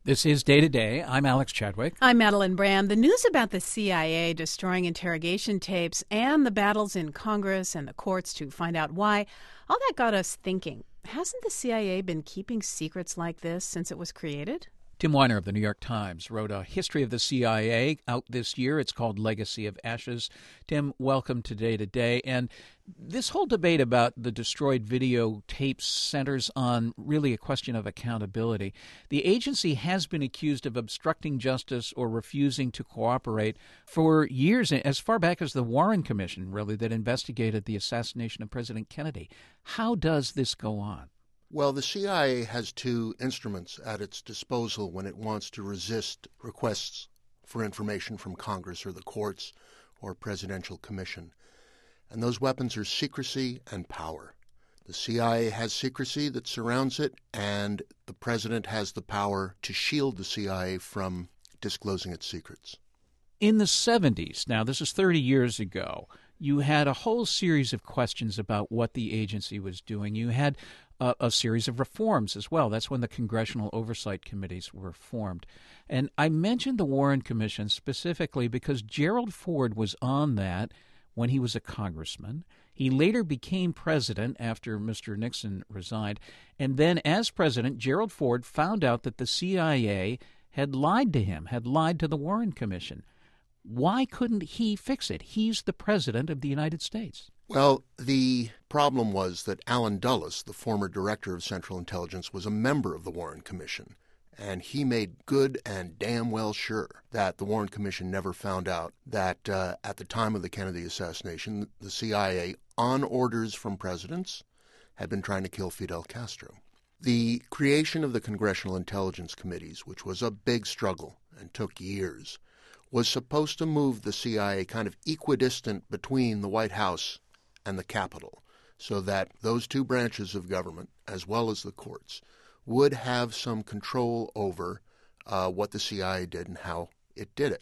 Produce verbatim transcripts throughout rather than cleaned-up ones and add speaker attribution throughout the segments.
Speaker 1: This is Day to Day. I'm Alex Chadwick.
Speaker 2: I'm Madeline Brand. The news about the C I A destroying interrogation tapes and the battles in Congress and the courts to find out why, all that got us thinking. Hasn't the C I A been keeping secrets like this since it was created?
Speaker 1: Tim Weiner of the New York Times wrote a history of the C I A out this year. It's called Legacy of Ashes. Tim, welcome to Day to Day. And this whole debate about the destroyed videotapes centers on really a question of accountability. The agency has been accused of obstructing justice or refusing to cooperate for years, as far back as the Warren Commission, really, that investigated the assassination of President Kennedy. How does this go on?
Speaker 3: Well, the C I A has two instruments at its disposal when it wants to resist requests for information from Congress or the courts or Presidential Commission. And those weapons are secrecy and power. The C I A has secrecy that surrounds it, and the president has the power to shield the C I A from disclosing its secrets.
Speaker 1: In the seventies, now this is thirty years ago, you had a whole series of questions about what the agency was doing. You had a, a series of reforms as well. That's when the Congressional Oversight Committees were formed. And I mentioned the Warren Commission specifically because Gerald Ford was on that when he was a congressman. He later became president after Mister Nixon resigned. And then as president, Gerald Ford found out that the C I A had lied to him, had lied to the Warren Commission. Why couldn't he fix it? He's the president of the United States.
Speaker 3: Well, the problem was that Allen Dulles, the former director of Central Intelligence, was a member of the Warren Commission, and he made good and damn well sure that the Warren Commission never found out that uh, at the time of the Kennedy assassination, the C I A, on orders from presidents, had been trying to kill Fidel Castro. The creation of the Congressional Intelligence Committees, which was a big struggle and took years, was supposed to move the C I A kind of equidistant between the White House and the Capitol, so that those two branches of government, as well as the courts, would have some control over uh, what the C I A did and how it did it.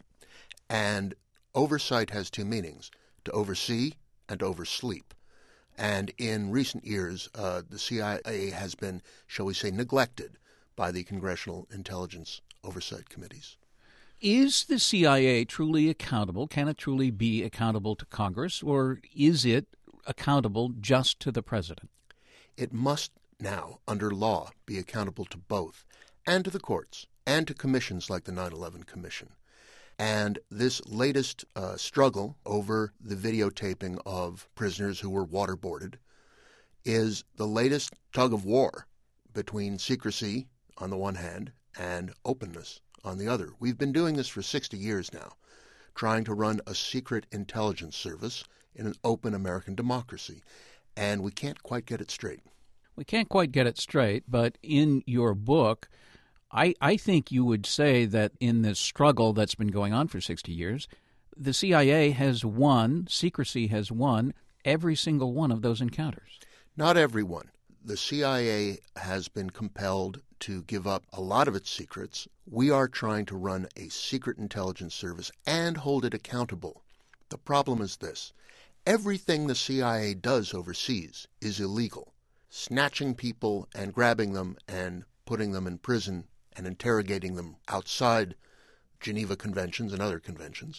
Speaker 3: And oversight has two meanings, to oversee and to oversleep. And in recent years, uh, the C I A has been, shall we say, neglected by the Congressional Intelligence Oversight Committees.
Speaker 1: Is the C I A truly accountable? Can it truly be accountable to Congress, or is it accountable just to the president?
Speaker 3: It must now, under law, be accountable to both, and to the courts, and to commissions like the nine eleven Commission. And this latest uh, struggle over the videotaping of prisoners who were waterboarded is the latest tug of war between secrecy on the one hand and openness on the other. We've been doing this for sixty years now, trying to run a secret intelligence service in an open American democracy, and we can't quite get it straight.
Speaker 1: We can't quite get it straight, but in your book, I, I think you would say that in this struggle that's been going on for sixty years, the C I A has won, secrecy has won every single one of those encounters.
Speaker 3: Not every one. The C I A has been compelled to give up a lot of its secrets. We are trying to run a secret intelligence service and hold it accountable. The problem is this. Everything the C I A does overseas is illegal. Snatching people and grabbing them and putting them in prison and interrogating them outside Geneva Conventions and other conventions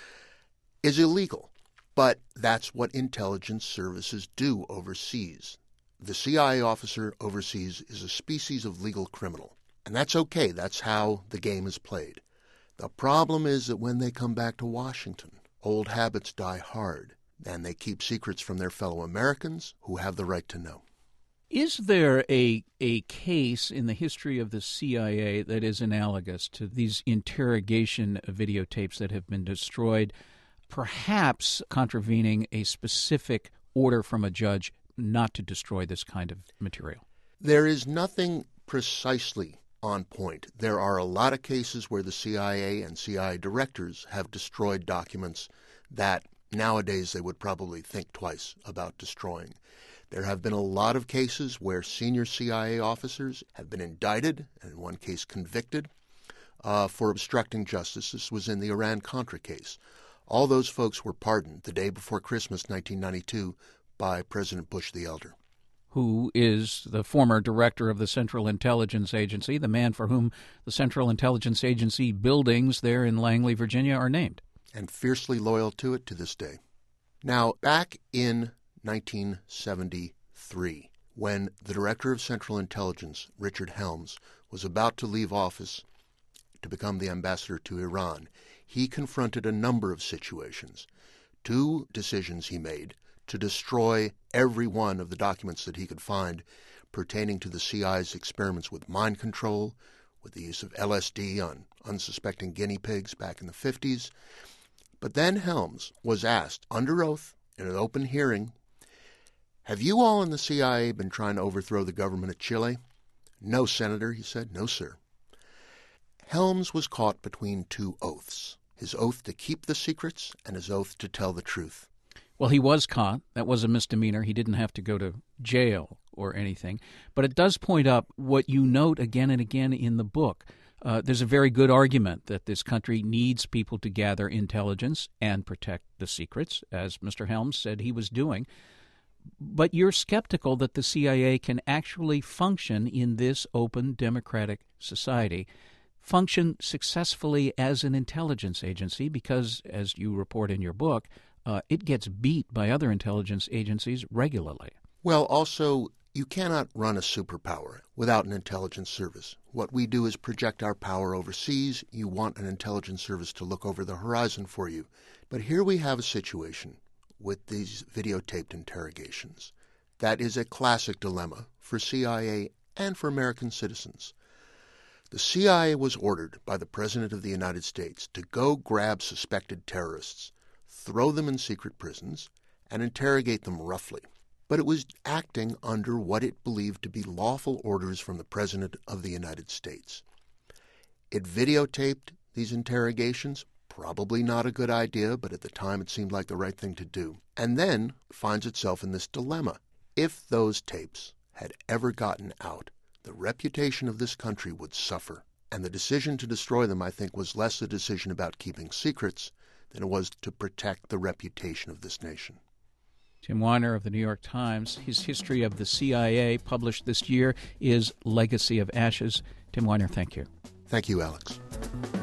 Speaker 3: is illegal. But that's what intelligence services do overseas. The C I A officer overseas is a species of legal criminal. And that's okay. That's how the game is played. The problem is that when they come back to Washington, old habits die hard, and they keep secrets from their fellow Americans who have the right to know.
Speaker 1: Is there a a case in the history of the C I A that is analogous to these interrogation videotapes that have been destroyed, perhaps contravening a specific order from a judge not to destroy this kind of material?
Speaker 3: There is nothing precisely on point. There are a lot of cases where the C I A and C I A directors have destroyed documents that nowadays they would probably think twice about destroying. There have been a lot of cases where senior C I A officers have been indicted, and in one case convicted, uh, for obstructing justice. This was in the Iran-Contra case. All those folks were pardoned the day before Christmas nineteen ninety-two by President Bush the Elder.
Speaker 1: who is the former director of the Central Intelligence Agency, the man for whom the Central Intelligence Agency buildings there in Langley, Virginia, are named.
Speaker 3: And fiercely loyal to it to this day. Now, back in nineteen seventy-three, when the director of Central Intelligence, Richard Helms, was about to leave office to become the ambassador to Iran, he confronted a number of situations. Two decisions he made to destroy every one of the documents that he could find pertaining to the C I A's experiments with mind control, with the use of L S D on unsuspecting guinea pigs back in the fifties. But then Helms was asked under oath in an open hearing, "Have you all in the C I A been trying to overthrow the government of Chile?" "No, Senator," he said. "No, sir." Helms was caught between two oaths, his oath to keep the secrets and his oath to tell the truth.
Speaker 1: Well, he was caught. That was a misdemeanor. He didn't have to go to jail or anything. But it does point up what you note again and again in the book. Uh, there's a very good argument that this country needs people to gather intelligence and protect the secrets, as Mister Helms said he was doing. But you're skeptical that the C I A can actually function in this open, democratic society, function successfully as an intelligence agency because, as you report in your book, uh, it gets beat by other intelligence agencies regularly.
Speaker 3: Well, also, you cannot run a superpower without an intelligence service. What we do is project our power overseas. You want an intelligence service to look over the horizon for you. But here we have a situation with these videotaped interrogations that is a classic dilemma for C I A and for American citizens. The C I A was ordered by the President of the United States to go grab suspected terrorists, throw them in secret prisons, and interrogate them roughly. But it was acting under what it believed to be lawful orders from the President of the United States. It videotaped these interrogations, probably not a good idea, but at the time it seemed like the right thing to do, and then finds itself in this dilemma. If those tapes had ever gotten out, the reputation of this country would suffer, and the decision to destroy them, I think, was less a decision about keeping secrets than it was to protect the reputation of this nation.
Speaker 1: Tim Weiner of the New York Times. His history of the C I A, published this year, is Legacy of Ashes. Tim Weiner, thank you.
Speaker 3: Thank you, Alex.